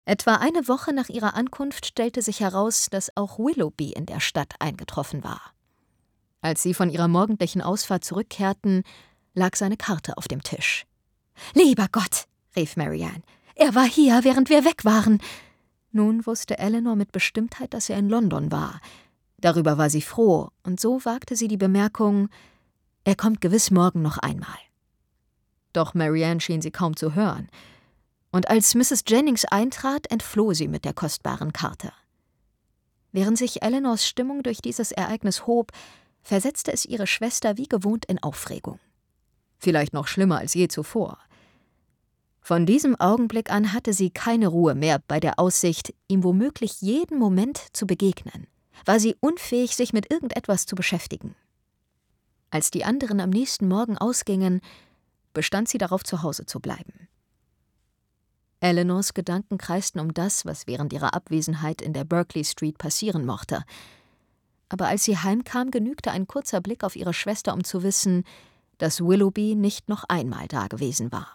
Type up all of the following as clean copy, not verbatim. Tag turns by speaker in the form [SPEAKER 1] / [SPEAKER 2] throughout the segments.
[SPEAKER 1] Etwa eine Woche nach ihrer Ankunft stellte sich heraus, dass auch Willoughby in der Stadt eingetroffen war. Als sie von ihrer morgendlichen Ausfahrt zurückkehrten, lag seine Karte auf dem Tisch. »Lieber Gott«, rief Marianne, »er war hier, während wir weg waren.« Nun wusste Eleanor mit Bestimmtheit, dass er in London war. Darüber war sie froh, und so wagte sie die Bemerkung, »Er kommt gewiss morgen noch einmal.« Doch Marianne schien sie kaum zu hören. Und als Mrs. Jennings eintrat, entfloh sie mit der kostbaren Karte. Während sich Eleanors Stimmung durch dieses Ereignis hob, versetzte es ihre Schwester wie gewohnt in Aufregung. Vielleicht noch schlimmer als je zuvor. Von diesem Augenblick an hatte sie keine Ruhe mehr bei der Aussicht, ihm womöglich jeden Moment zu begegnen. War sie unfähig, sich mit irgendetwas zu beschäftigen. Als die anderen am nächsten Morgen ausgingen, bestand sie darauf, zu Hause zu bleiben. Eleanors Gedanken kreisten um das, was während ihrer Abwesenheit in der Berkeley Street passieren mochte. Aber als sie heimkam, genügte ein kurzer Blick auf ihre Schwester, um zu wissen, dass Willoughby nicht noch einmal dagewesen war.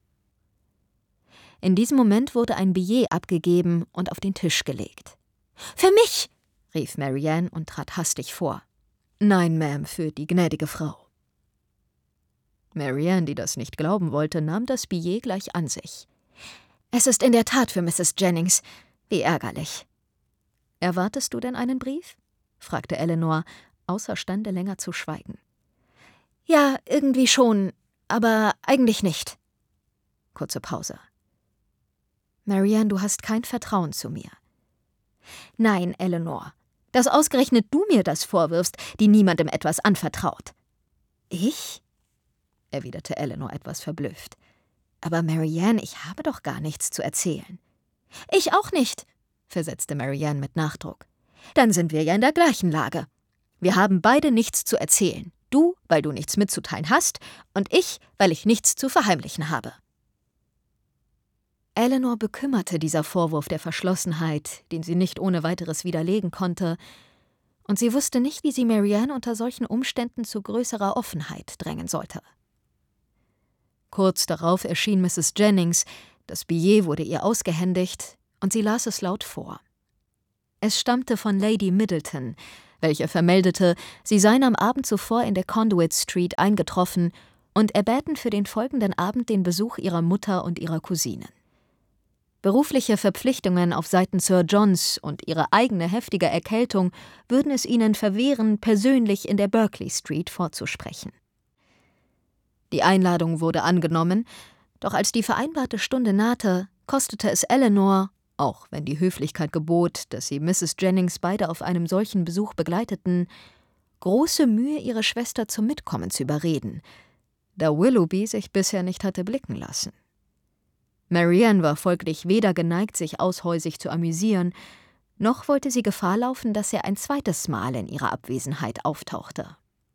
[SPEAKER 1] In diesem Moment wurde ein Billet abgegeben und auf den Tisch gelegt. »Für mich«, rief Marianne und trat hastig vor. »Nein, Ma'am, für die gnädige Frau.« Marianne, die das nicht glauben wollte, nahm das Billet gleich an sich. »Es ist in der Tat für Mrs. Jennings. Wie ärgerlich.« »Erwartest du denn einen Brief?« fragte Eleanor, außerstande länger zu schweigen. »Ja, irgendwie schon, aber eigentlich nicht.« Kurze Pause. »Marianne, du hast kein Vertrauen zu mir.« »Nein, Eleanor, dass ausgerechnet du mir das vorwirfst, die niemandem etwas anvertraut.« »Ich?« erwiderte Eleanor etwas verblüfft. »Aber Marianne, ich habe doch gar nichts zu erzählen.« »Ich auch nicht«, versetzte Marianne mit Nachdruck. »Dann sind wir ja in der gleichen Lage. Wir haben beide nichts zu erzählen. Du, weil du nichts mitzuteilen hast, und ich, weil ich nichts zu verheimlichen habe.« Eleanor bekümmerte dieser Vorwurf der Verschlossenheit, den sie nicht ohne weiteres widerlegen konnte, und sie wusste nicht, wie sie Marianne unter solchen Umständen zu größerer Offenheit drängen sollte. Kurz darauf erschien Mrs. Jennings, das Billet wurde ihr ausgehändigt, und sie las es laut vor. Es stammte von Lady Middleton, welche vermeldete, sie seien am Abend zuvor in der Conduit Street eingetroffen und erbäten für den folgenden Abend den Besuch ihrer Mutter und ihrer Cousinen. Berufliche Verpflichtungen auf Seiten Sir Johns und ihre eigene heftige Erkältung würden es ihnen verwehren, persönlich in der Berkeley Street vorzusprechen. Die Einladung wurde angenommen, doch als die vereinbarte Stunde nahte, kostete es Eleanor, auch wenn die Höflichkeit gebot, dass sie Mrs. Jennings beide auf einem solchen Besuch begleiteten, große Mühe, ihre Schwester zum Mitkommen zu überreden, da Willoughby sich bisher nicht hatte blicken lassen. Marianne war folglich weder geneigt, sich aushäusig zu amüsieren, noch wollte sie Gefahr laufen, dass er ein zweites Mal in ihrer Abwesenheit auftauchte.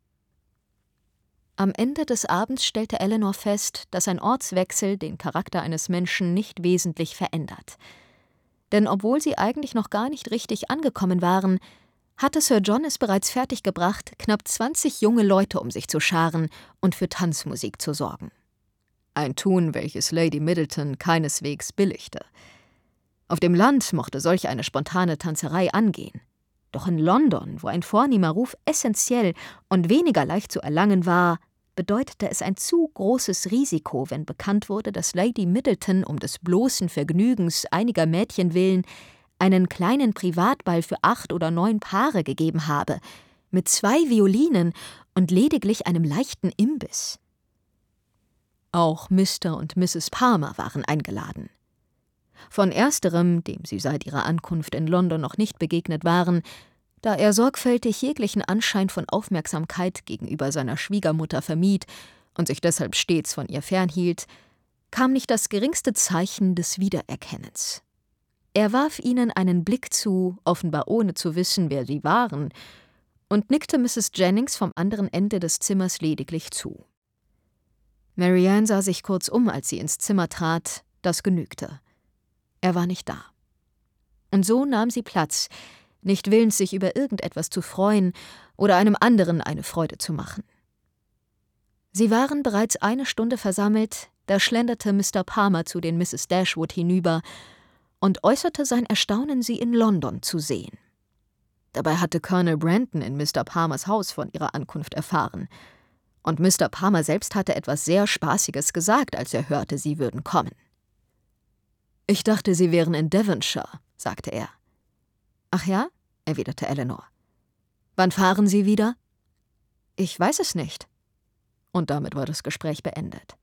[SPEAKER 1] Am Ende des Abends stellte Eleanor fest, dass ein Ortswechsel den Charakter eines Menschen nicht wesentlich verändert. Denn obwohl sie eigentlich noch gar nicht richtig angekommen waren, hatte Sir John es bereits fertiggebracht, knapp 20 junge Leute um sich zu scharen und für Tanzmusik zu sorgen. Ein Tun, welches Lady Middleton keineswegs billigte. Auf dem Land mochte solch eine spontane Tanzerei angehen. Doch in London, wo ein vornehmer Ruf essentiell und weniger leicht zu erlangen war, bedeutete es ein zu großes Risiko, wenn bekannt wurde, dass Lady Middleton um des bloßen Vergnügens einiger Mädchen willen einen kleinen Privatball für 8 oder 9 Paare gegeben habe, mit 2 Violinen und lediglich einem leichten Imbiss. Auch Mr. und Mrs. Palmer waren eingeladen. Von ersterem, dem sie seit ihrer Ankunft in London noch nicht begegnet waren, da er sorgfältig jeglichen Anschein von Aufmerksamkeit gegenüber seiner Schwiegermutter vermied und sich deshalb stets von ihr fernhielt, kam nicht das geringste Zeichen des Wiedererkennens. Er warf ihnen einen Blick zu, offenbar ohne zu wissen, wer sie waren, und nickte Mrs. Jennings vom anderen Ende des Zimmers lediglich zu. Marianne sah sich kurz um, als sie ins Zimmer trat, das genügte. Er war nicht da. Und so nahm sie Platz, nicht willens, sich über irgendetwas zu freuen oder einem anderen eine Freude zu machen. Sie waren bereits 1 Stunde versammelt, da schlenderte Mr. Palmer zu den Mrs. Dashwood hinüber, und äußerte sein Erstaunen, sie in London zu sehen. Dabei hatte Colonel Brandon in Mr. Palmers Haus von ihrer Ankunft erfahren. Und Mr. Palmer selbst hatte etwas sehr Spaßiges gesagt, als er hörte, sie würden kommen. »Ich dachte, Sie wären in Devonshire«, sagte er. »Ach ja?«, erwiderte Eleanor. »Wann fahren Sie wieder?« »Ich weiß es nicht.« Und damit war das Gespräch beendet.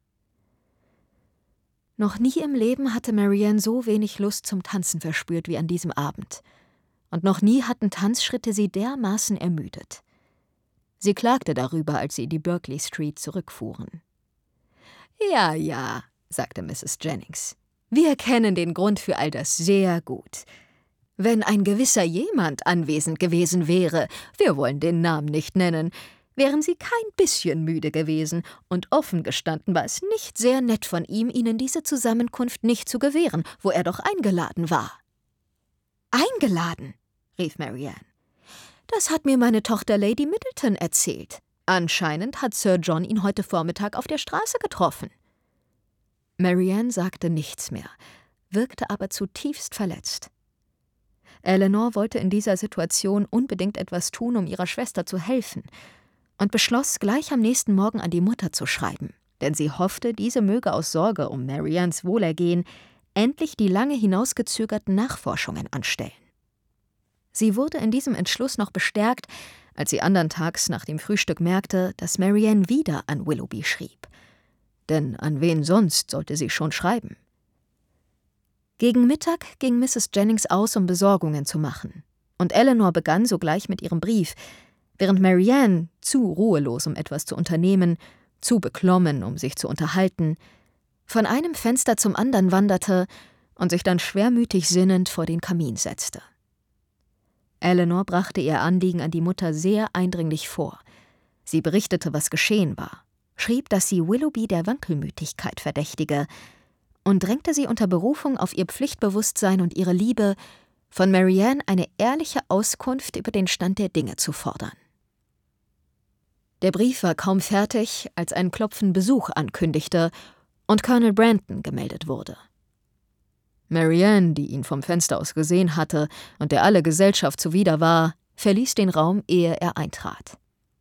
[SPEAKER 1] Noch nie im Leben hatte Marianne so wenig Lust zum Tanzen verspürt wie an diesem Abend. Und noch nie hatten Tanzschritte sie dermaßen ermüdet. Sie klagte darüber, als sie in die Berkeley Street zurückfuhren. »Ja, ja«, sagte Mrs. Jennings, »wir kennen den Grund für all das sehr gut. Wenn ein gewisser jemand anwesend gewesen wäre, wir wollen den Namen nicht nennen, wären Sie kein bisschen müde gewesen, und offen gestanden war es nicht sehr nett von ihm, Ihnen diese Zusammenkunft nicht zu gewähren, wo er doch eingeladen war.« »Eingeladen?«, rief Marianne. »Das hat mir meine Tochter Lady Middleton erzählt. Anscheinend hat Sir John ihn heute Vormittag auf der Straße getroffen.« Marianne sagte nichts mehr, wirkte aber zutiefst verletzt. Eleanor wollte in dieser Situation unbedingt etwas tun, um ihrer Schwester zu helfen, und beschloss, gleich am nächsten Morgen an die Mutter zu schreiben, denn sie hoffte, diese möge aus Sorge um Mariannes Wohlergehen endlich die lange hinausgezögerten Nachforschungen anstellen. Sie wurde in diesem Entschluss noch bestärkt, als sie andern Tags nach dem Frühstück merkte, dass Marianne wieder an Willoughby schrieb. Denn an wen sonst sollte sie schon schreiben? Gegen Mittag ging Mrs. Jennings aus, um Besorgungen zu machen, und Eleanor begann sogleich mit ihrem Brief, während Marianne, zu ruhelos, um etwas zu unternehmen, zu beklommen, um sich zu unterhalten, von einem Fenster zum anderen wanderte und sich dann schwermütig sinnend vor den Kamin setzte. Eleanor brachte ihr Anliegen an die Mutter sehr eindringlich vor. Sie berichtete, was geschehen war, schrieb, dass sie Willoughby der Wankelmütigkeit verdächtige und drängte sie unter Berufung auf ihr Pflichtbewusstsein und ihre Liebe, von Marianne eine ehrliche Auskunft über den Stand der Dinge zu fordern. Der Brief war kaum fertig, als ein Klopfen Besuch ankündigte und Colonel Brandon gemeldet wurde. Marianne, die ihn vom Fenster aus gesehen hatte und der alle Gesellschaft zuwider war, verließ den Raum, ehe er eintrat.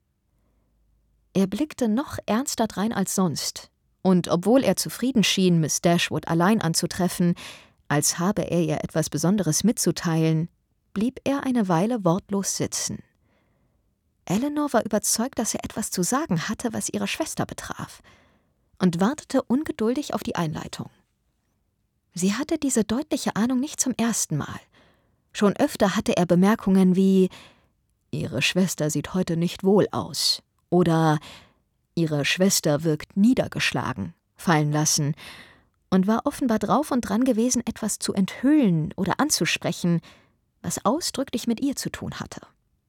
[SPEAKER 1] Er blickte noch ernster drein als sonst, und obwohl er zufrieden schien, Miss Dashwood allein anzutreffen, als habe er ihr etwas Besonderes mitzuteilen, blieb er eine Weile wortlos sitzen. Eleanor war überzeugt, dass er etwas zu sagen hatte, was ihre Schwester betraf, und wartete ungeduldig auf die Einleitung. Sie hatte diese deutliche Ahnung nicht zum ersten Mal. Schon öfter hatte er Bemerkungen wie »Ihre Schwester sieht heute nicht wohl aus« oder »Ihre Schwester wirkt niedergeschlagen« fallen lassen und war offenbar drauf und dran gewesen, etwas zu enthüllen oder anzusprechen, was ausdrücklich mit ihr zu tun hatte.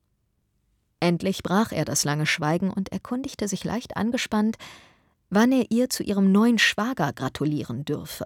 [SPEAKER 1] Endlich brach er das lange Schweigen und erkundigte sich leicht angespannt, wann er ihr zu ihrem neuen Schwager gratulieren dürfe.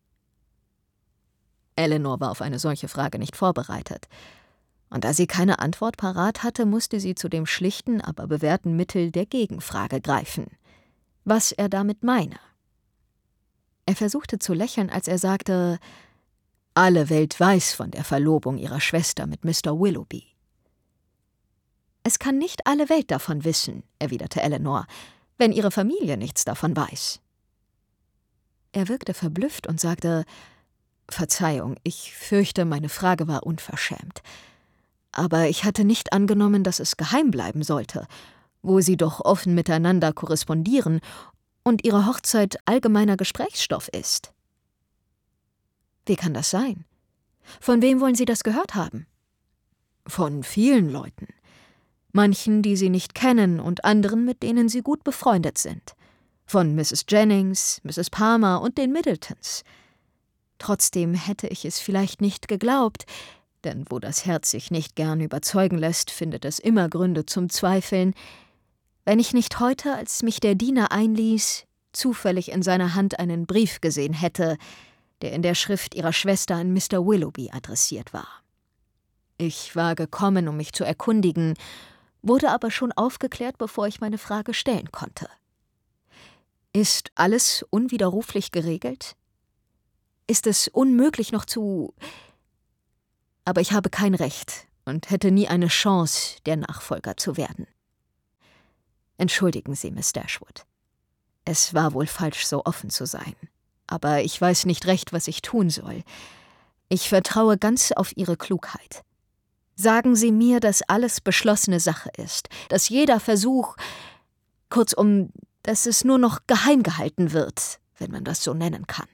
[SPEAKER 1] Eleanor war auf eine solche Frage nicht vorbereitet, und da sie keine Antwort parat hatte, musste sie zu dem schlichten, aber bewährten Mittel der Gegenfrage greifen, was er damit meine. Er versuchte zu lächeln, als er sagte, »Alle Welt weiß von der Verlobung ihrer Schwester mit Mr. Willoughby.« »Es kann nicht alle Welt davon wissen«, erwiderte Eleanor, »wenn ihre Familie nichts davon weiß.« Er wirkte verblüfft und sagte, »Verzeihung, ich fürchte, meine Frage war unverschämt. Aber ich hatte nicht angenommen, dass es geheim bleiben sollte, wo sie doch offen miteinander korrespondieren und ihre Hochzeit allgemeiner Gesprächsstoff ist.« »Wie kann das sein? Von wem wollen Sie das gehört haben?« »Von vielen Leuten. Manchen, die Sie nicht kennen, und anderen, mit denen Sie gut befreundet sind. Von Mrs. Jennings, Mrs. Palmer und den Middletons. Trotzdem hätte ich es vielleicht nicht geglaubt, denn wo das Herz sich nicht gern überzeugen lässt, findet es immer Gründe zum Zweifeln, wenn ich nicht heute, als mich der Diener einließ, zufällig in seiner Hand einen Brief gesehen hätte, der in der Schrift ihrer Schwester an Mr. Willoughby adressiert war. Ich war gekommen, um mich zu erkundigen, wurde aber schon aufgeklärt, bevor ich meine Frage stellen konnte. Ist alles unwiderruflich geregelt?« ist es unmöglich noch zu... Aber ich habe kein Recht und hätte nie eine Chance, der Nachfolger zu werden. Entschuldigen Sie, Miss Dashwood. Es war wohl falsch, so offen zu sein. Aber ich weiß nicht recht, was ich tun soll. Ich vertraue ganz auf Ihre Klugheit. Sagen Sie mir, dass alles beschlossene Sache ist, dass jeder Versuch, kurzum, dass es nur noch geheim gehalten wird, wenn man das so nennen kann.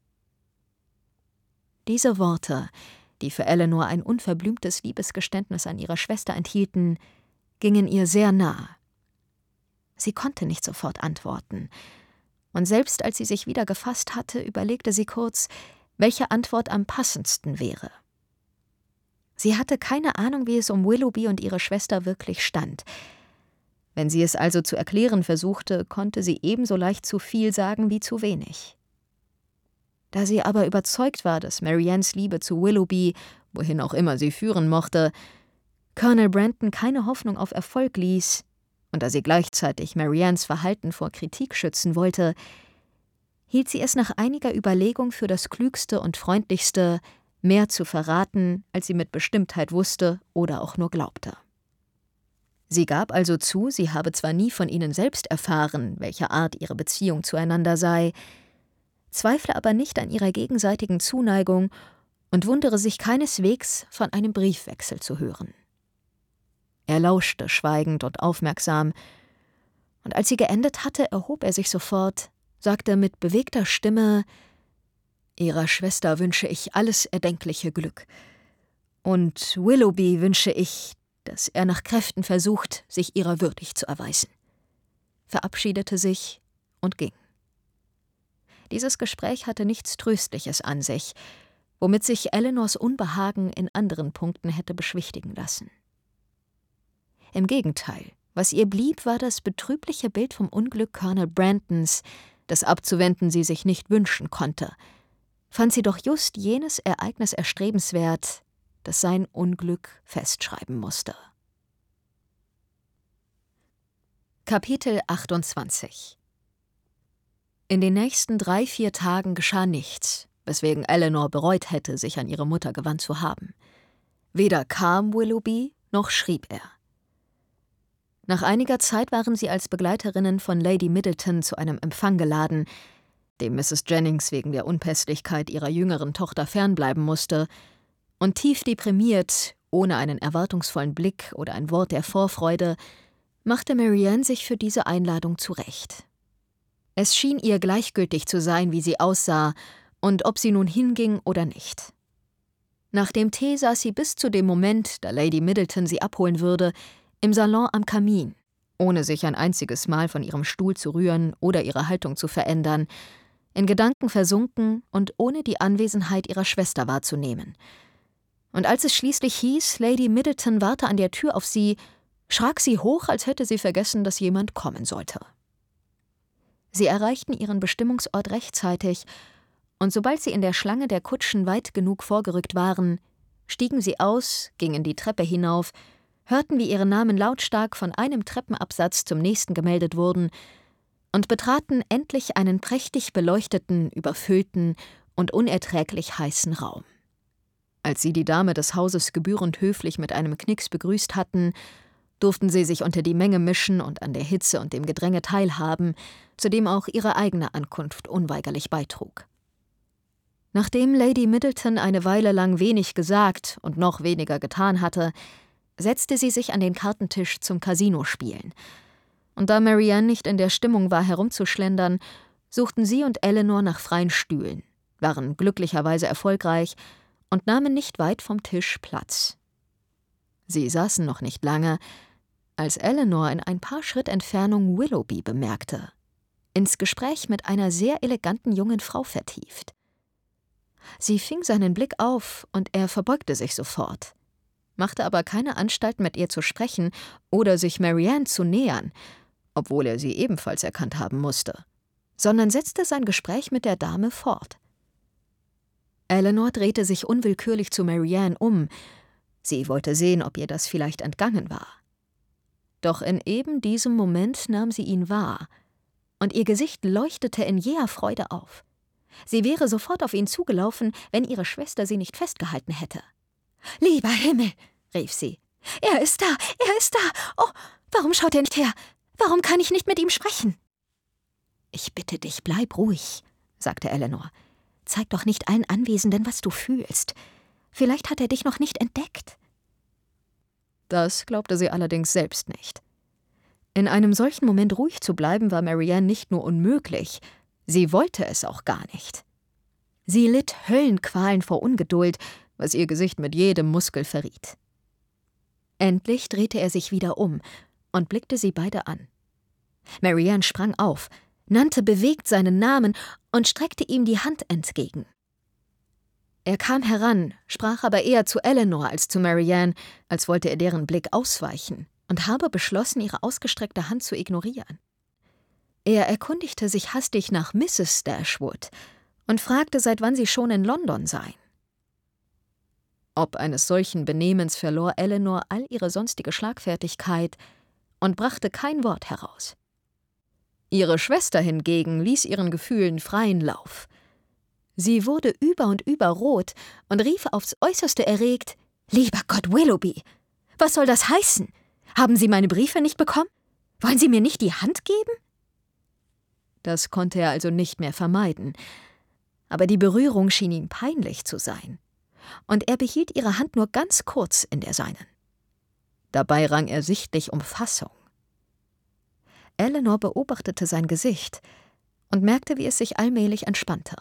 [SPEAKER 1] Diese Worte, die für Eleanor ein unverblümtes Liebesgeständnis an ihre Schwester enthielten, gingen ihr sehr nah. Sie konnte nicht sofort antworten, und selbst als sie sich wieder gefasst hatte, überlegte sie kurz, welche Antwort am passendsten wäre. Sie hatte keine Ahnung, wie es um Willoughby und ihre Schwester wirklich stand. Wenn sie es also zu erklären versuchte, konnte sie ebenso leicht zu viel sagen wie zu wenig. Da sie aber überzeugt war, dass Mariannes Liebe zu Willoughby, wohin auch immer sie führen mochte, Colonel Brandon keine Hoffnung auf Erfolg ließ, und da sie gleichzeitig Mariannes Verhalten vor Kritik schützen wollte, hielt sie es nach einiger Überlegung für das Klügste und Freundlichste, mehr zu verraten, als sie mit Bestimmtheit wusste oder auch nur glaubte. Sie gab also zu, sie habe zwar nie von ihnen selbst erfahren, welcher Art ihre Beziehung zueinander sei, zweifle aber nicht an ihrer gegenseitigen Zuneigung und wundere sich keineswegs, von einem Briefwechsel zu hören. Er lauschte schweigend und aufmerksam, und als sie geendet hatte, erhob er sich sofort, sagte mit bewegter Stimme: »Ihrer Schwester wünsche ich alles erdenkliche Glück. Und Willoughby wünsche ich, dass er nach Kräften versucht, sich ihrer würdig zu erweisen«, verabschiedete sich und ging. Dieses Gespräch hatte nichts Tröstliches an sich, womit sich Eleanors Unbehagen in anderen Punkten hätte beschwichtigen lassen. Im Gegenteil, was ihr blieb, war das betrübliche Bild vom Unglück Colonel Brandons, das abzuwenden sie sich nicht wünschen konnte, fand sie doch just jenes Ereignis erstrebenswert, das sein Unglück festschreiben musste. Kapitel 28. In den nächsten 3-4 Tagen geschah nichts, weswegen Eleanor bereut hätte, sich an ihre Mutter gewandt zu haben. Weder kam Willoughby, noch schrieb er. Nach einiger Zeit waren sie als Begleiterinnen von Lady Middleton zu einem Empfang geladen, dem Mrs. Jennings wegen der Unpässlichkeit ihrer jüngeren Tochter fernbleiben musste, und tief deprimiert, ohne einen erwartungsvollen Blick oder ein Wort der Vorfreude, machte Marianne sich für diese Einladung zurecht. Es schien ihr gleichgültig zu sein, wie sie aussah und ob sie nun hinging oder nicht. Nach dem Tee saß sie bis zu dem Moment, da Lady Middleton sie abholen würde, im Salon am Kamin, ohne sich ein einziges Mal von ihrem Stuhl zu rühren oder ihre Haltung zu verändern, in Gedanken versunken und ohne die Anwesenheit ihrer Schwester wahrzunehmen. Und als es schließlich hieß, Lady Middleton warte an der Tür auf sie, schrak sie hoch, als hätte sie vergessen, dass jemand kommen sollte. Sie erreichten ihren Bestimmungsort rechtzeitig, und sobald sie in der Schlange der Kutschen weit genug vorgerückt waren, stiegen sie aus, gingen die Treppe hinauf, hörten, wie ihre Namen lautstark von einem Treppenabsatz zum nächsten gemeldet wurden und betraten endlich einen prächtig beleuchteten, überfüllten und unerträglich heißen Raum. Als sie die Dame des Hauses gebührend höflich mit einem Knicks begrüßt hatten, durften sie sich unter die Menge mischen und an der Hitze und dem Gedränge teilhaben, zu dem auch ihre eigene Ankunft unweigerlich beitrug. Nachdem Lady Middleton eine Weile lang wenig gesagt und noch weniger getan hatte, setzte sie sich an den Kartentisch zum Casino-Spielen. Und da Marianne nicht in der Stimmung war, herumzuschlendern, suchten sie und Eleanor nach freien Stühlen, waren glücklicherweise erfolgreich und nahmen nicht weit vom Tisch Platz. Sie saßen noch nicht lange, als Eleanor in ein paar Schritt Entfernung Willoughby bemerkte, ins Gespräch mit einer sehr eleganten jungen Frau vertieft. Sie fing seinen Blick auf und er verbeugte sich sofort, machte aber keine Anstalt, mit ihr zu sprechen oder sich Marianne zu nähern, obwohl er sie ebenfalls erkannt haben musste, sondern setzte sein Gespräch mit der Dame fort. Eleanor drehte sich unwillkürlich zu Marianne um. Sie wollte sehen, ob ihr das vielleicht entgangen war. Doch in eben diesem Moment nahm sie ihn wahr, und ihr Gesicht leuchtete in jäher Freude auf. Sie wäre sofort auf ihn zugelaufen, wenn ihre Schwester sie nicht festgehalten hätte. »Lieber Himmel«, rief sie. »Er ist da, er ist da! Oh, warum schaut er nicht her? Warum kann ich nicht mit ihm sprechen?« »Ich bitte dich, bleib ruhig«, sagte Eleanor. »Zeig doch nicht allen Anwesenden, was du fühlst. Vielleicht hat er dich noch nicht entdeckt.« Das glaubte sie allerdings selbst nicht. In einem solchen Moment ruhig zu bleiben, war Marianne nicht nur unmöglich, sie wollte es auch gar nicht. Sie litt Höllenqualen vor Ungeduld, was ihr Gesicht mit jedem Muskel verriet. Endlich drehte er sich wieder um und blickte sie beide an. Marianne sprang auf, nannte bewegt seinen Namen und streckte ihm die Hand entgegen. Er kam heran, sprach aber eher zu Eleanor als zu Marianne, als wollte er deren Blick ausweichen und habe beschlossen, ihre ausgestreckte Hand zu ignorieren. Er erkundigte sich hastig nach Mrs. Dashwood und fragte, seit wann sie schon in London seien. Ob eines solchen Benehmens verlor Eleanor all ihre sonstige Schlagfertigkeit und brachte kein Wort heraus. Ihre Schwester hingegen ließ ihren Gefühlen freien Lauf. Sie wurde über und über rot und rief aufs Äußerste erregt: »Lieber Gott, Willoughby, was soll das heißen? Haben Sie meine Briefe nicht bekommen? Wollen Sie mir nicht die Hand geben?« Das konnte er also nicht mehr vermeiden, aber die Berührung schien ihm peinlich zu sein, und er behielt ihre Hand nur ganz kurz in der seinen. Dabei rang er sichtlich um Fassung. Eleanor beobachtete sein Gesicht und merkte, wie es sich allmählich entspannte.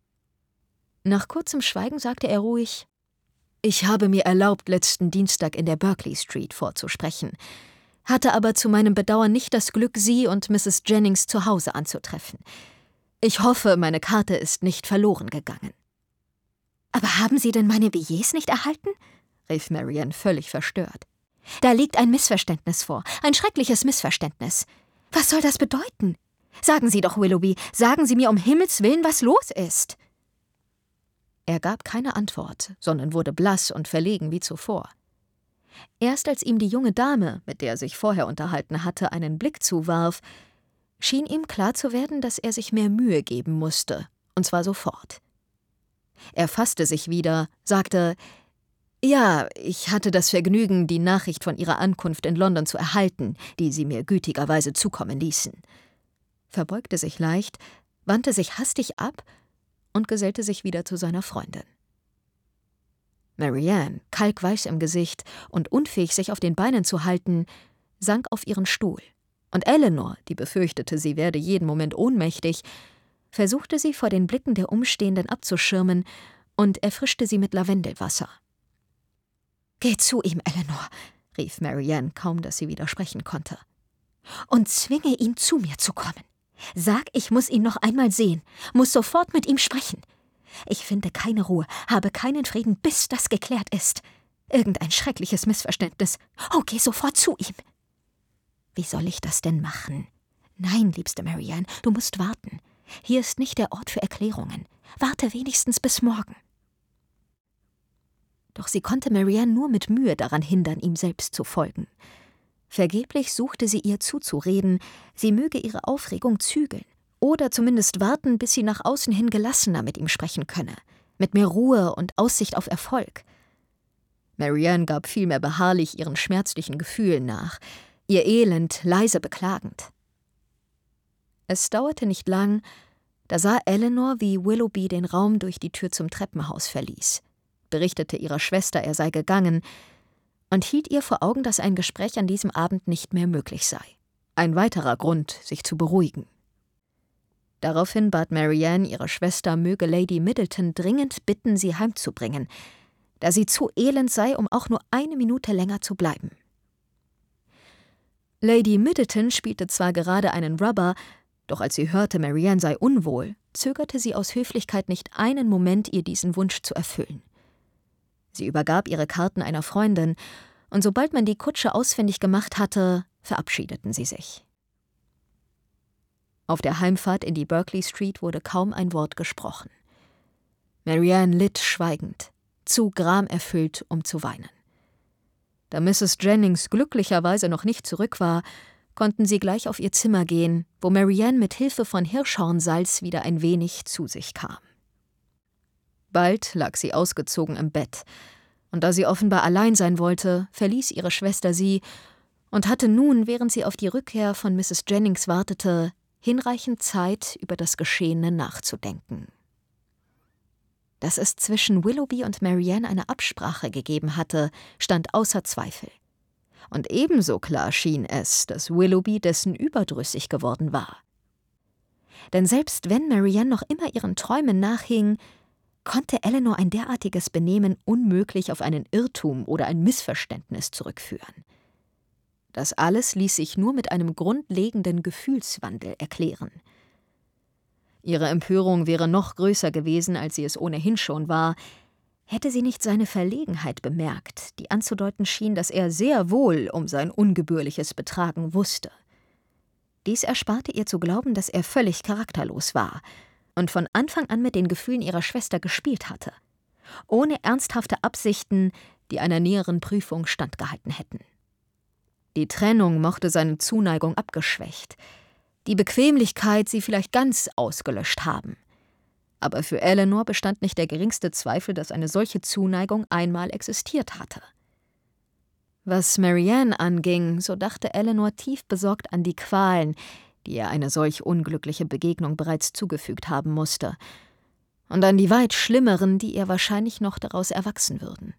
[SPEAKER 1] Nach kurzem Schweigen sagte er ruhig: »Ich habe mir erlaubt, letzten Dienstag in der Berkeley Street vorzusprechen, hatte aber zu meinem Bedauern nicht das Glück, Sie und Mrs. Jennings zu Hause anzutreffen. Ich hoffe, meine Karte ist nicht verloren gegangen.« »Aber haben Sie denn meine Billets nicht erhalten?« rief Marianne völlig verstört. »Da liegt ein Missverständnis vor, ein schreckliches Missverständnis. Was soll das bedeuten? Sagen Sie doch, Willoughby, sagen Sie mir um Himmels willen, was los ist.« Er gab keine Antwort, sondern wurde blass und verlegen wie zuvor. Erst als ihm die junge Dame, mit der er sich vorher unterhalten hatte, einen Blick zuwarf, schien ihm klar zu werden, dass er sich mehr Mühe geben musste, und zwar sofort. Er fasste sich wieder, sagte: »Ja, ich hatte das Vergnügen, die Nachricht von Ihrer Ankunft in London zu erhalten, die Sie mir gütigerweise zukommen ließen«, verbeugte sich leicht, wandte sich hastig ab und gesellte sich wieder zu seiner Freundin. Marianne, kalkweiß im Gesicht und unfähig, sich auf den Beinen zu halten, sank auf ihren Stuhl, und Eleanor, die befürchtete, sie werde jeden Moment ohnmächtig, versuchte sie vor den Blicken der Umstehenden abzuschirmen und erfrischte sie mit Lavendelwasser. »Geh zu ihm, Eleanor«, rief Marianne, kaum dass sie widersprechen konnte, »und zwinge ihn, zu mir zu kommen. Sag, ich muss ihn noch einmal sehen, muss sofort mit ihm sprechen. Ich finde keine Ruhe, habe keinen Frieden, bis das geklärt ist. Irgendein schreckliches Missverständnis. Oh, geh sofort zu ihm.« »Wie soll ich das denn machen?« »Nein, liebste Marianne, du musst warten. Hier ist nicht der Ort für Erklärungen. Warte wenigstens bis morgen.« Doch sie konnte Marianne nur mit Mühe daran hindern, ihm selbst zu folgen. Vergeblich suchte sie ihr zuzureden, sie möge ihre Aufregung zügeln oder zumindest warten, bis sie nach außen hin gelassener mit ihm sprechen könne, mit mehr Ruhe und Aussicht auf Erfolg. Marianne gab vielmehr beharrlich ihren schmerzlichen Gefühlen nach, ihr Elend leise beklagend. Es dauerte nicht lang, da sah Eleanor, wie Willoughby den Raum durch die Tür zum Treppenhaus verließ, berichtete ihrer Schwester, er sei gegangen, und hielt ihr vor Augen, dass ein Gespräch an diesem Abend nicht mehr möglich sei. Ein weiterer Grund, sich zu beruhigen. Daraufhin bat Marianne ihre Schwester, möge Lady Middleton dringend bitten, sie heimzubringen, da sie zu elend sei, um auch nur eine Minute länger zu bleiben. Lady Middleton spielte zwar gerade einen Rubber, doch als sie hörte, Marianne sei unwohl, zögerte sie aus Höflichkeit nicht einen Moment, ihr diesen Wunsch zu erfüllen. Sie übergab ihre Karten einer Freundin, und sobald man die Kutsche ausfindig gemacht hatte, verabschiedeten sie sich. Auf der Heimfahrt in die Berkeley Street wurde kaum ein Wort gesprochen. Marianne litt schweigend, zu gramerfüllt, um zu weinen. Da Mrs. Jennings glücklicherweise noch nicht zurück war, konnten sie gleich auf ihr Zimmer gehen, wo Marianne mit Hilfe von Hirschhornsalz wieder ein wenig zu sich kam. Bald lag sie ausgezogen im Bett, und da sie offenbar allein sein wollte, verließ ihre Schwester sie und hatte nun, während sie auf die Rückkehr von Mrs. Jennings wartete, hinreichend Zeit, über das Geschehene nachzudenken. Dass es zwischen Willoughby und Marianne eine Absprache gegeben hatte, stand außer Zweifel. Und ebenso klar schien es, dass Willoughby dessen überdrüssig geworden war. Denn selbst wenn Marianne noch immer ihren Träumen nachhing, konnte Eleanor ein derartiges Benehmen unmöglich auf einen Irrtum oder ein Missverständnis zurückführen. Das alles ließ sich nur mit einem grundlegenden Gefühlswandel erklären. Ihre Empörung wäre noch größer gewesen, als sie es ohnehin schon war, hätte sie nicht seine Verlegenheit bemerkt, die anzudeuten schien, dass er sehr wohl um sein ungebührliches Betragen wusste. Dies ersparte ihr zu glauben, dass er völlig charakterlos war und von Anfang an mit den Gefühlen ihrer Schwester gespielt hatte, ohne ernsthafte Absichten, die einer näheren Prüfung standgehalten hätten. Die Trennung mochte seine Zuneigung abgeschwächt, die Bequemlichkeit sie vielleicht ganz ausgelöscht haben. Aber für Eleanor bestand nicht der geringste Zweifel, dass eine solche Zuneigung einmal existiert hatte. Was Marianne anging, so dachte Eleanor tief besorgt an die Qualen, die ihr eine solch unglückliche Begegnung bereits zugefügt haben musste, und an die weit schlimmeren, die ihr wahrscheinlich noch daraus erwachsen würden.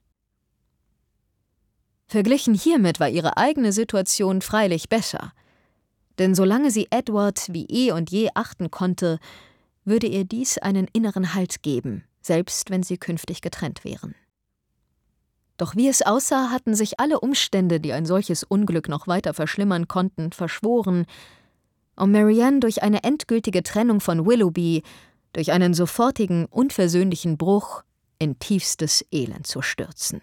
[SPEAKER 1] Verglichen hiermit war ihre eigene Situation freilich besser, denn solange sie Edward wie eh und je achten konnte, würde ihr dies einen inneren Halt geben, selbst wenn sie künftig getrennt wären. Doch wie es aussah, hatten sich alle Umstände, die ein solches Unglück noch weiter verschlimmern konnten, verschworen, um Marianne durch eine endgültige Trennung von Willoughby, durch einen sofortigen, unversöhnlichen Bruch in tiefstes Elend zu stürzen.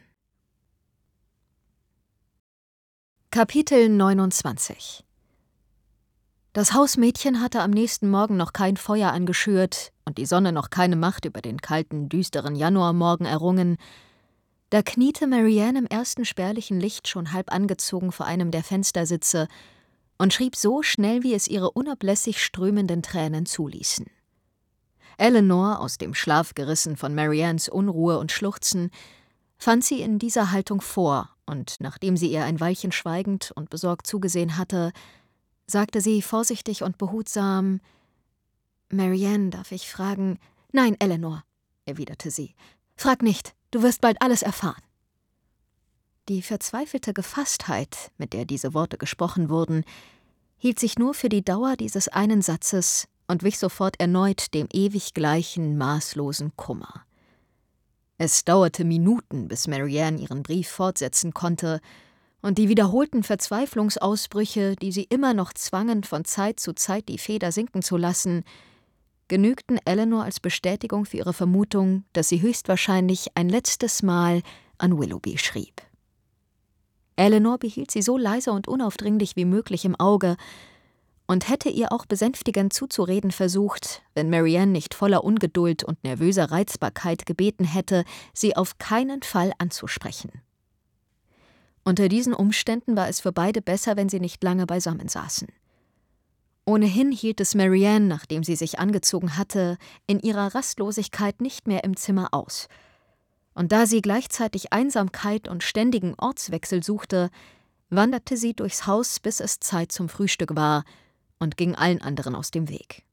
[SPEAKER 1] Kapitel 29. Das Hausmädchen hatte am nächsten Morgen noch kein Feuer angeschürt und die Sonne noch keine Macht über den kalten, düsteren Januarmorgen errungen. Da kniete Marianne im ersten spärlichen Licht schon halb angezogen vor einem der Fenstersitze und schrieb so schnell, wie es ihre unablässig strömenden Tränen zuließen. Eleanor, aus dem Schlaf gerissen von Mariannes Unruhe und Schluchzen, fand sie in dieser Haltung vor, und nachdem sie ihr ein Weilchen schweigend und besorgt zugesehen hatte, sagte sie vorsichtig und behutsam: »Marianne, darf ich fragen?« »Nein, Eleanor«, erwiderte sie. »Frag nicht, du wirst bald alles erfahren.« Die verzweifelte Gefasstheit, mit der diese Worte gesprochen wurden, hielt sich nur für die Dauer dieses einen Satzes und wich sofort erneut dem ewig gleichen, maßlosen Kummer. Es dauerte Minuten, bis Marianne ihren Brief fortsetzen konnte, und die wiederholten Verzweiflungsausbrüche, die sie immer noch zwangen, von Zeit zu Zeit die Feder sinken zu lassen, genügten Eleanor als Bestätigung für ihre Vermutung, dass sie höchstwahrscheinlich ein letztes Mal an Willoughby schrieb. Eleanor behielt sie so leise und unaufdringlich wie möglich im Auge und hätte ihr auch besänftigend zuzureden versucht, wenn Marianne nicht voller Ungeduld und nervöser Reizbarkeit gebeten hätte, sie auf keinen Fall anzusprechen. Unter diesen Umständen war es für beide besser, wenn sie nicht lange beisammen saßen. Ohnehin hielt es Marianne, nachdem sie sich angezogen hatte, in ihrer Rastlosigkeit nicht mehr im Zimmer aus. Und da sie gleichzeitig Einsamkeit und ständigen Ortswechsel suchte, wanderte sie durchs Haus, bis es Zeit zum Frühstück war, und ging allen anderen aus dem Weg.